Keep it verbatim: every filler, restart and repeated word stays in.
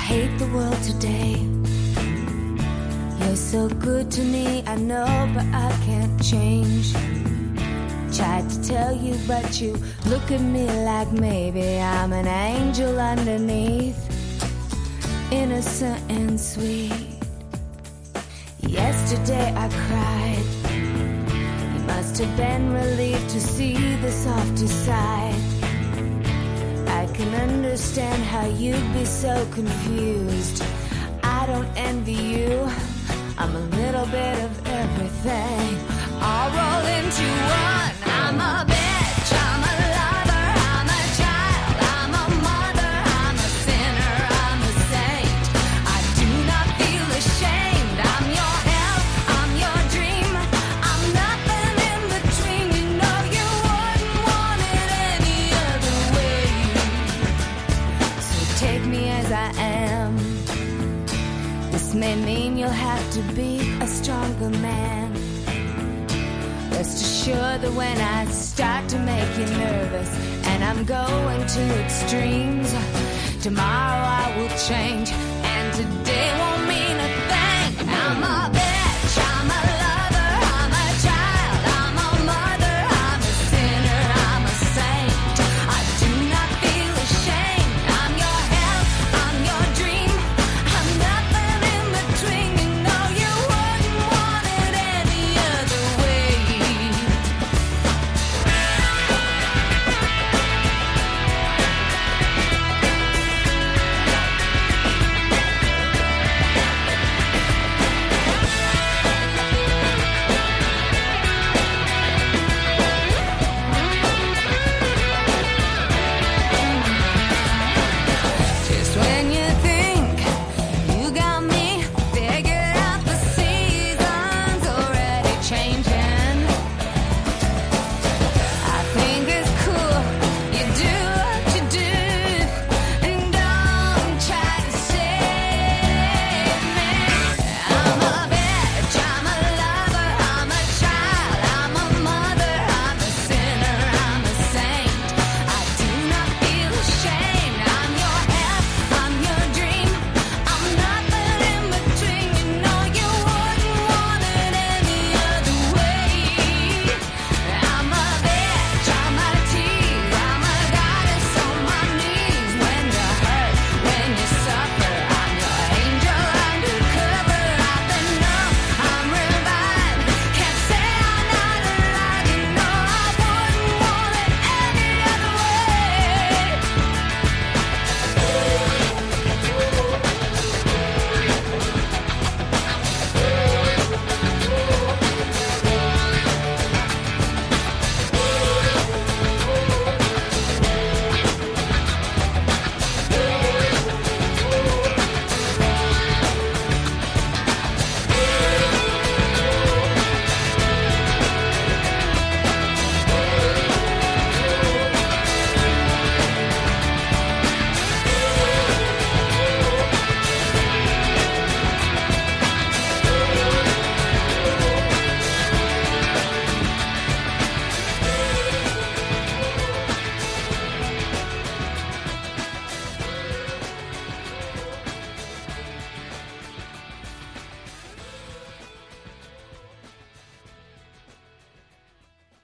hate the world today. You're so good to me, I know, but I can't change. Tried to tell you, but you look at me like maybe I'm an angel underneath, innocent and sweet. Yesterday I cried. You must have been relieved to see the softer side. I can understand how you'd be so confused. I don't envy you. I'm a little bit of everything, all rolled into one. I'm a bitch, I'm a lover, I'm a child, I'm a mother, I'm a sinner, I'm a saint. I do not feel ashamed. I'm your hell, I'm your dream, I'm nothing in between. You know you wouldn't want it any other way. So take me as I am. This may mean you'll have to be a stronger man. Rest assured that when I start to make you nervous and I'm going to extremes, tomorrow I will change and today won't mean a thing. I'm a